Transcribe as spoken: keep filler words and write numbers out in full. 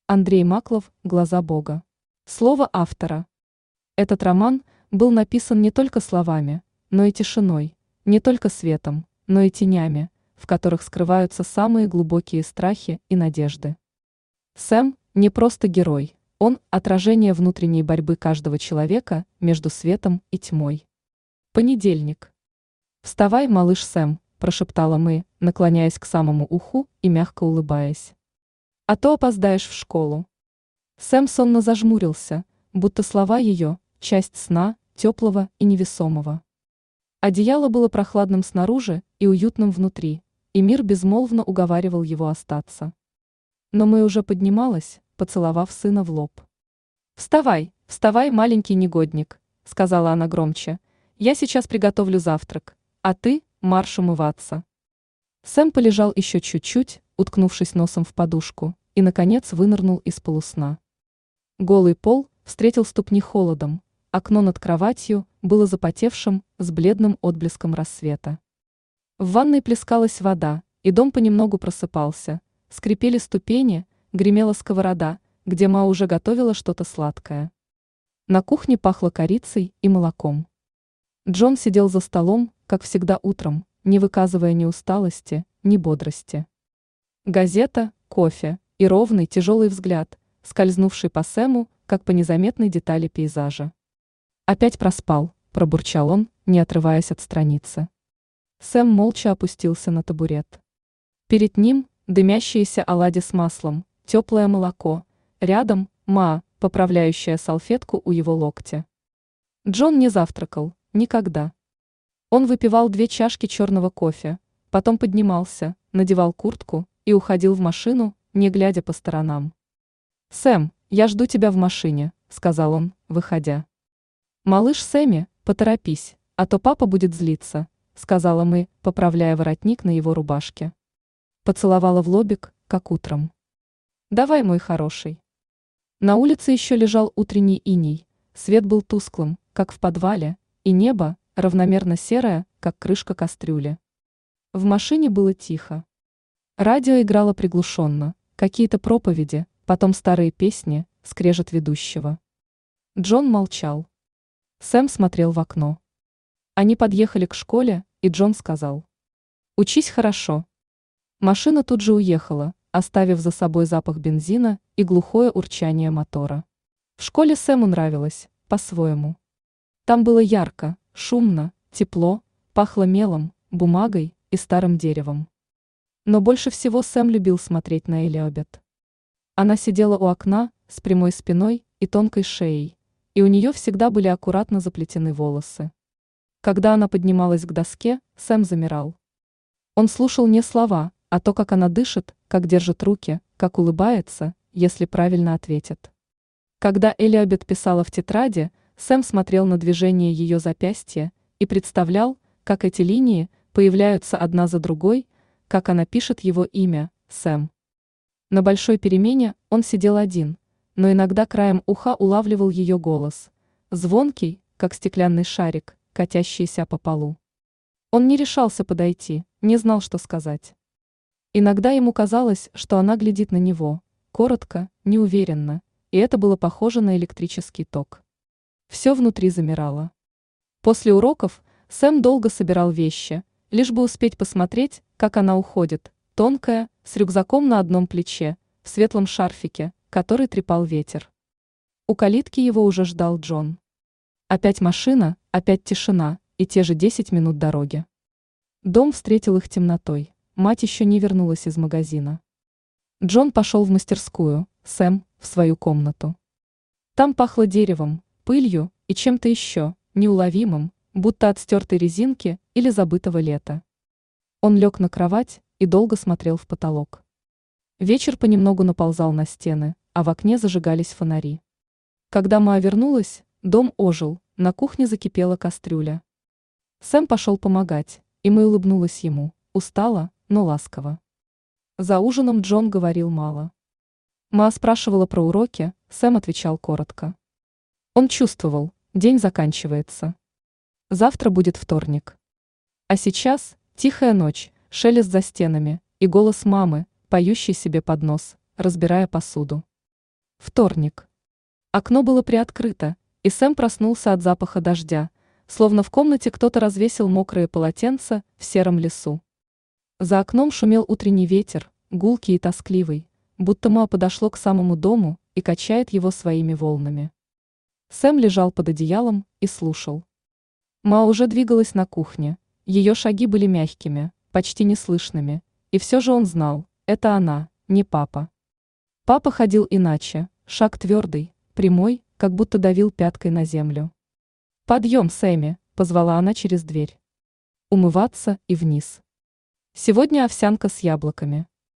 Андрей Маклов «Глаза Бога». Слово автора. Этот роман был написан не только словами, но и тишиной, не только светом, но и тенями, в которых скрываются самые глубокие страхи и надежды. Сэм не просто герой, он – отражение внутренней борьбы каждого человека между светом и тьмой. Понедельник. «Вставай, малыш Сэм», – прошептала мы, наклоняясь к самому уху и мягко улыбаясь. «А то опоздаешь в школу». Сэм сонно зажмурился, будто слова ее – часть сна, теплого и невесомого. Одеяло было прохладным снаружи и уютным внутри, и мир безмолвно уговаривал его остаться. Но Мэй уже поднималась, поцеловав сына в лоб. «Вставай, вставай, маленький негодник», – сказала она громче, – «я сейчас приготовлю завтрак, а ты – марш умываться». Сэм полежал еще чуть-чуть, уткнувшись носом в подушку, и, наконец, вынырнул из полусна. Голый пол встретил ступни холодом, окно над кроватью было запотевшим с бледным отблеском рассвета. В ванной плескалась вода, и дом понемногу просыпался, скрипели ступени, гремела сковорода, где Ма уже готовила что-то сладкое. На кухне пахло корицей и молоком. Джон сидел за столом, как всегда утром, не выказывая ни усталости, ни бодрости. Газета, кофе и ровный тяжелый взгляд, скользнувший по Сэму, как по незаметной детали пейзажа. «Опять проспал», – пробурчал он, не отрываясь от страницы. Сэм молча опустился на табурет. Перед ним дымящиеся оладьи с маслом, теплое молоко, рядом Ма, поправляющая салфетку у его локтя. Джон не завтракал, никогда. Он выпивал две чашки черного кофе, потом поднимался, надевал куртку и уходил в машину, не глядя по сторонам. «Сэм, я жду тебя в машине», – сказал он, выходя. «Малыш Сэмми, поторопись, а то папа будет злиться», – сказала мы, поправляя воротник на его рубашке. Поцеловала в лобик, как утром. «Давай, мой хороший». На улице еще лежал утренний иней, свет был тусклым, как в подвале, и небо равномерно серое, как крышка кастрюли. В машине было тихо. Радио играло приглушенно, какие-то проповеди, потом старые песни, скрежет ведущего. Джон молчал. Сэм смотрел в окно. Они подъехали к школе, и Джон сказал: «Учись хорошо». Машина тут же уехала, оставив за собой запах бензина и глухое урчание мотора. В школе Сэму нравилось, по-своему. Там было ярко, шумно, тепло, пахло мелом, бумагой и старым деревом. Но больше всего Сэм любил смотреть на Элиобет. Она сидела у окна с прямой спиной и тонкой шеей, и у нее всегда были аккуратно заплетены волосы. Когда она поднималась к доске, Сэм замирал. Он слушал не слова, а то, как она дышит, как держит руки, как улыбается, если правильно ответит. Когда Элиобет писала в тетради, Сэм смотрел на движение ее запястья и представлял, как эти линии появляются одна за другой, как она пишет его имя, Сэм. На большой перемене он сидел один, но иногда краем уха улавливал ее голос, звонкий, как стеклянный шарик, катящийся по полу. Он не решался подойти, не знал, что сказать. Иногда ему казалось, что она глядит на него, коротко, неуверенно, и это было похоже на электрический ток. Все внутри замирало. После уроков Сэм долго собирал вещи, лишь бы успеть посмотреть, как она уходит, тонкая, с рюкзаком на одном плече, в светлом шарфике, который трепал ветер. У калитки его уже ждал Джон. Опять машина, опять тишина и те же десять минут дороги. Дом встретил их темнотой, мать еще не вернулась из магазина. Джон пошел в мастерскую, Сэм – в свою комнату. Там пахло деревом, пылью и чем-то еще, неуловимым, будто от стертой резинки или забытого лета. Он лег на кровать и долго смотрел в потолок. Вечер понемногу наползал на стены, а в окне зажигались фонари. Когда Ма вернулась, дом ожил, на кухне закипела кастрюля. Сэм пошел помогать, и Мэй улыбнулась ему, устала, но ласково. За ужином Джон говорил мало. Ма спрашивала про уроки, Сэм отвечал коротко. Он чувствовал, день заканчивается. Завтра будет вторник. А сейчас тихая ночь, шелест за стенами и голос мамы, поющий себе под нос, разбирая посуду. Вторник. Окно было приоткрыто, и Сэм проснулся от запаха дождя, словно в комнате кто-то развесил мокрые полотенца в сером лесу. За окном шумел утренний ветер, гулкий и тоскливый, будто Ма подошло к самому дому и качает его своими волнами. Сэм лежал под одеялом и слушал. Ма уже двигалась на кухне, ее шаги были мягкими, почти неслышными, и все же он знал, это она, не папа. Папа ходил иначе, шаг твердый, прямой, как будто давил пяткой на землю. «Подъем, Сэмми!» – позвала она через дверь. Умываться и вниз. Сегодня овсянка с яблоками.